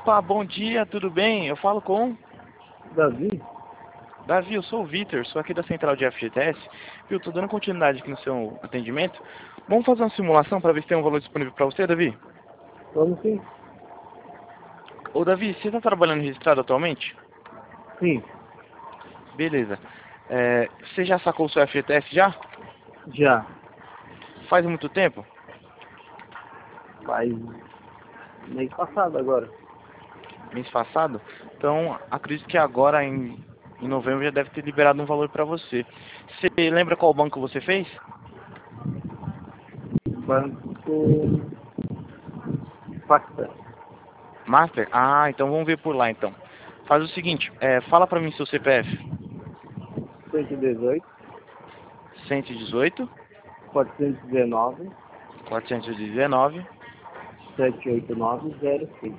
Opa, bom dia, tudo bem? Eu falo com Davi? Davi, eu sou o Vitor, sou aqui da central de FGTS. Viu, tô dando continuidade aqui no seu atendimento. Vamos fazer uma simulação para ver se tem um valor disponível para você, Davi? Vamos sim? Ô, Davi, você está trabalhando registrado atualmente? Sim, Beleza. Você já sacou o seu FGTS já? já. Faz muito tempo? Faz mês passado agora. Mês passado? Então, acredito que agora em novembro já deve ter liberado um valor para você. Você lembra qual banco você fez? Banco Pacta. Master? Ah, então vamos ver por lá então. Faz o seguinte, fala para mim seu CPF. 118, 118, 419, 419, 78906.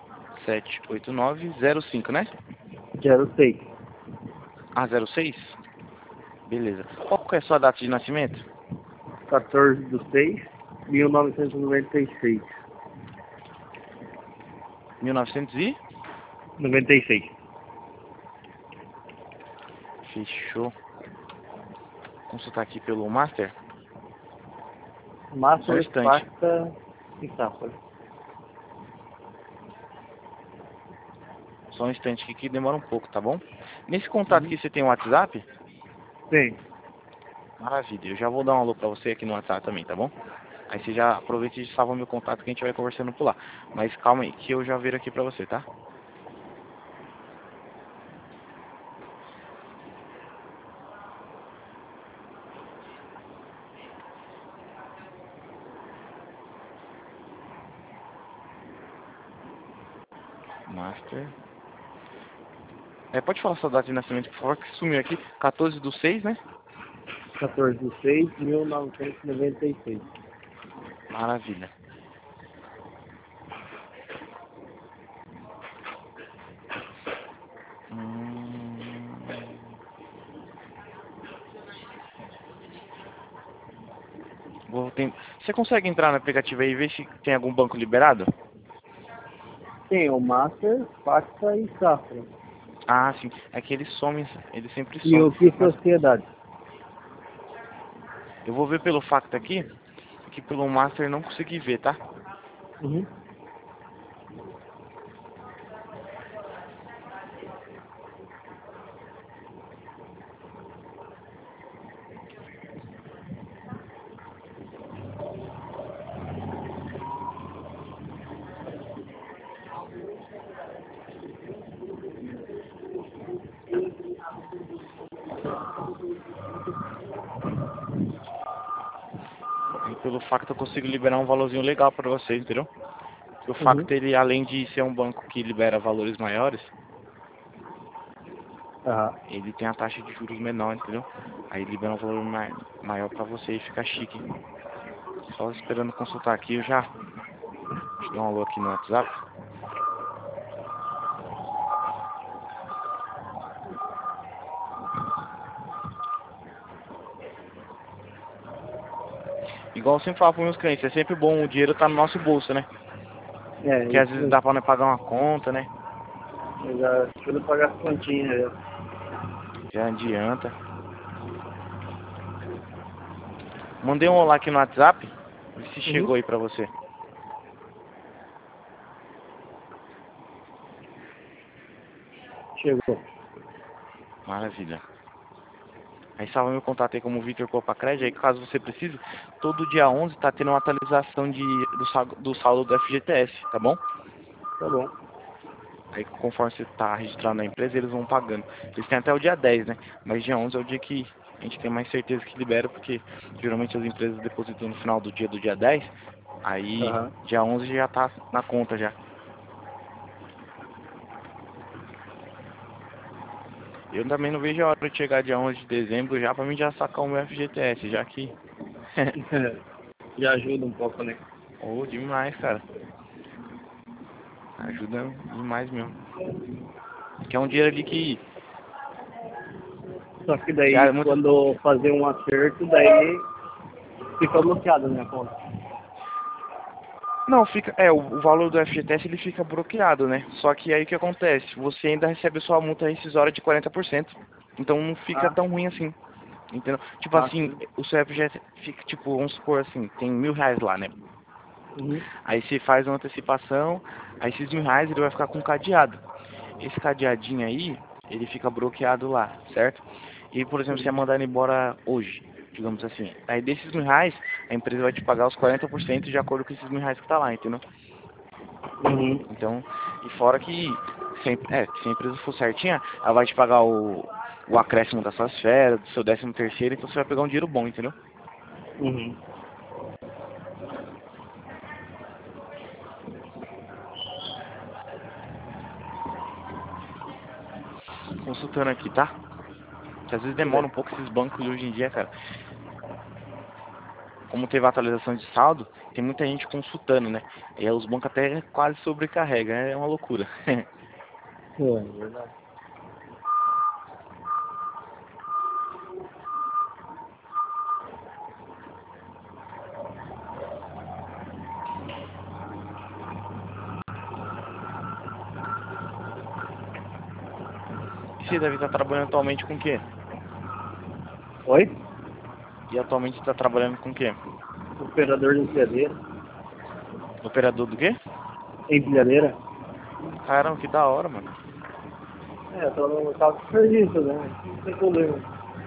78905, né? 06. Ah, 06? Beleza. Qual que é a sua data de nascimento? 14/6/1996. 1900 e? 96. Fechou. Consultar aqui pelo Master. Só um Master, instante. Pacta e Safra. Só um instante aqui que demora um pouco, tá bom? Nesse contato aqui você tem um WhatsApp? Sim. Maravilha. Eu já vou dar um alô pra você aqui no WhatsApp também, tá bom? Aí você já aproveita e salva meu contato que a gente vai conversando por lá. Mas calma aí, que eu já viro aqui pra você, tá? Master. Pode falar sua data de nascimento, por favor, que sumiu aqui. 14/6, né? 14/6/1996. Maravilha. Você consegue entrar no aplicativo aí e ver se tem algum banco liberado? Tem o Master, Pacta e Safra. Ah, sim. É que ele some, ele sempre E some. o que Mas sociedade? eu vou ver pelo facto aqui, que pelo Master não consegui ver, tá? Uhum. E pelo facto eu consigo liberar um valorzinho legal pra vocês, entendeu? Porque o Uhum. facto ele, além de ser um banco que libera valores maiores, Aham. ele tem a taxa de juros menor, entendeu? Aí libera um valor maior pra você e fica chique. Só esperando consultar aqui, eu já te dou um alô aqui no WhatsApp. Igual eu sempre falo para meus clientes, é sempre bom o dinheiro tá no nosso bolso, né? Porque às Isso vezes mesmo. dá pra nós pagar uma conta, né? Eu já tive que pagar as continhas. Já. Já adianta. Mandei um olá aqui no WhatsApp. Vê se Uhum. chegou aí pra você. Chegou. Maravilha. Aí salva meu contato aí como Vitor Copacred. Aí caso você precise, todo dia 11 tá tendo uma atualização do saldo do FGTS, tá bom? Tá bom. Aí conforme você tá registrado na empresa, eles vão pagando. Eles têm até o dia 10, né? Mas dia 11 é o dia que a gente tem mais certeza que libera, porque geralmente as empresas depositam no final do dia 10. Aí Aham. dia 11 já tá na conta já. Eu também não vejo a hora de chegar dia 11 de dezembro já pra mim já sacar o meu FGTS, já que... Já ajuda um pouco, né? Oh, demais, cara. Ajuda demais mesmo. Que é um dinheiro ali que... Só que que daí, muitas... quando fazer um acerto, daí fica bloqueado na minha conta. Não, fica, o valor do FGTS ele fica bloqueado, né? Só que aí o que acontece? Você ainda recebe sua multa rescisória de 40%. Então não fica Ah, tão ruim assim. Entendeu? Tipo ah, assim, sim. o seu FGTS fica, tipo, vamos supor assim, tem R$ 1.000 lá, né? Uhum. Aí você faz uma antecipação, aí esses R$ 1.000 ele vai ficar com cadeado. Esse cadeadinho aí, ele fica bloqueado lá, certo? E, por exemplo, você é Uhum. mandado embora hoje, digamos assim. Aí desses R$ 1.000, a empresa vai te pagar os 40% de acordo com esses R$ 1.000 que tá lá, entendeu? Uhum. Então, e fora que, se a empresa for certinha, ela vai te pagar o acréscimo das suas férias, do seu 13º, então você vai pegar um dinheiro bom, entendeu? Uhum. Consultando aqui, tá? Que às vezes demora Beleza. um pouco esses bancos de hoje em dia, cara. Como teve a atualização de saldo, tem muita gente consultando, né? E aí os bancos até quase sobrecarregam, é uma loucura. É, verdade. E você deve estar trabalhando atualmente com o quê? Oi? E atualmente está trabalhando com o quê? Operador de empilhadeira. Operador do quê? Empilhadeira? Caramba, que da hora, mano. É, eu tô no carro de serviço, né? Não tem problema.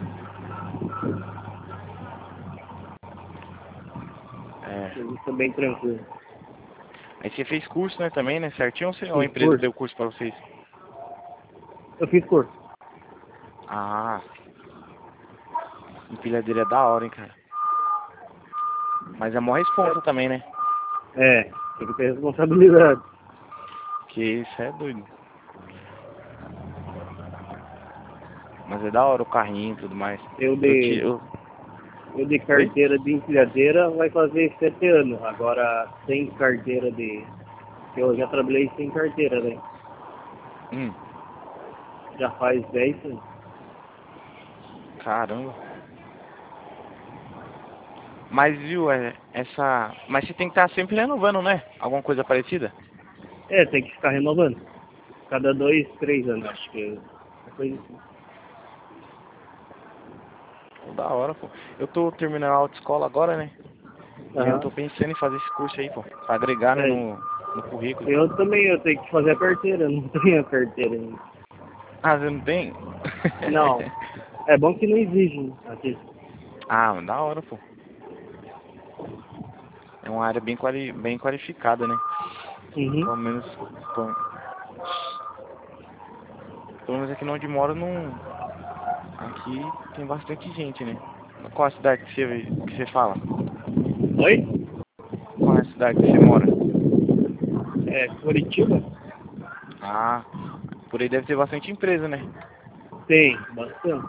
É. Serviço é bem tranquilo. Aí você fez curso, né, também, né? Certinho ou a Fiz empresa curso? deu curso pra vocês? Eu fiz curso. Ah, empilhadeira é da hora, hein, cara. Mas é mó responsa também, né? É, tem que ter responsabilidade. Que isso é doido. Mas é da hora o carrinho e tudo mais. Eu Eu de, te. Eu... eu de Oi? carteira de empilhadeira vai fazer 7 anos. Agora, sem carteira de... Eu já trabalhei sem carteira, né? Hum, Já faz 10 anos. caramba. Mas viu, essa. Mas você tem que estar sempre renovando, né? Alguma coisa parecida? É, tem que ficar renovando. Cada 2, 3 anos, acho que é uma coisa assim. Pô, da hora, pô. Eu tô terminando a autoescola agora, né? E aí eu Aham. tô pensando em fazer esse curso aí, pô. Pra agregar, né, É, no currículo. eu também, eu tenho que fazer a carteira, não tenho a carteira ainda. Ah, você não tem? Não, é bom que não exige aqui. Ah, mas da hora, pô. É uma área bem qualificada, né? Uhum. Pelo menos, pelo, pelo menos aqui onde moro, não. Aqui tem bastante gente, né? Qual a cidade que você fala? Oi? Qual é a cidade que você mora? É, Curitiba? Ah, por aí deve ter bastante empresa, né? Tem, bastante.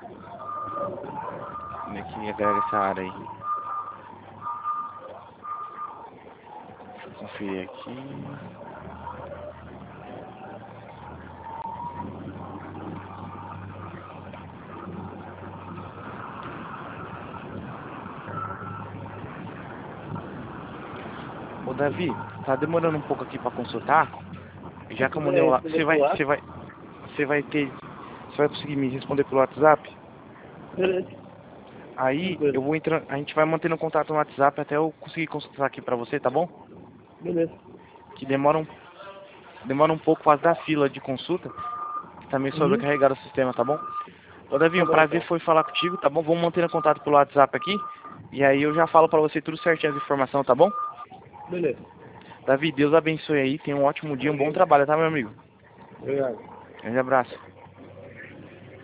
Como é que agrega essa área aí? Deixa eu conferir aqui. Ô Davi, tá demorando um pouco aqui pra consultar. Se Já que eu mandei puder lá, responder pelo WhatsApp, você vai ter, você vai conseguir me responder pelo WhatsApp? beleza, Aí tranquilo. eu vou entrar, a gente vai mantendo contato no WhatsApp até eu conseguir consultar aqui pra você, tá bom? Beleza. Que demora um pouco por causa da fila de consulta, que tá meio Uhum. sobrecarregado o sistema, tá bom? Ô Davi, Tá um bom prazer então. foi falar contigo, tá bom? Vamos mantendo contato pelo WhatsApp aqui. E aí eu já falo pra você tudo certinho as informações, tá bom? Beleza. Davi, Deus abençoe aí, tenha um ótimo dia, um bom Amém. trabalho, tá, meu amigo? Obrigado. Grande abraço.